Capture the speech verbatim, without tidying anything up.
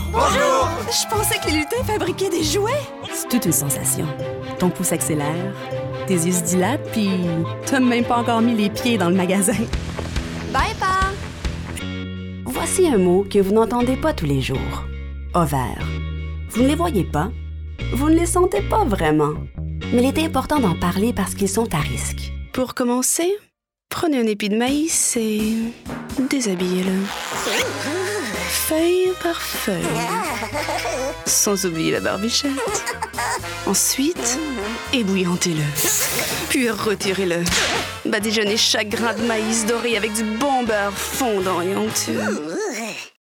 Bonjour! Je pensais que les lutins fabriquaient des jouets. C'est toute une sensation. Ton pouce accélère, tes yeux se dilatent, puis t'as même pas encore mis les pieds dans le magasin. Bye, Pa! Voici un mot que vous n'entendez pas tous les jours. Ovaires. Vous ne les voyez pas, vous ne les sentez pas vraiment. Mais il est important d'en parler parce qu'ils sont à risque. Pour commencer, prenez un épi de maïs et déshabillez-le. Feuille par feuille. Sans oublier la barbichette. Ensuite, ébouillantez-le. Puis retirez-le. Badigeonnez chaque grain de maïs doré avec du bon beurre fondant et onctueux.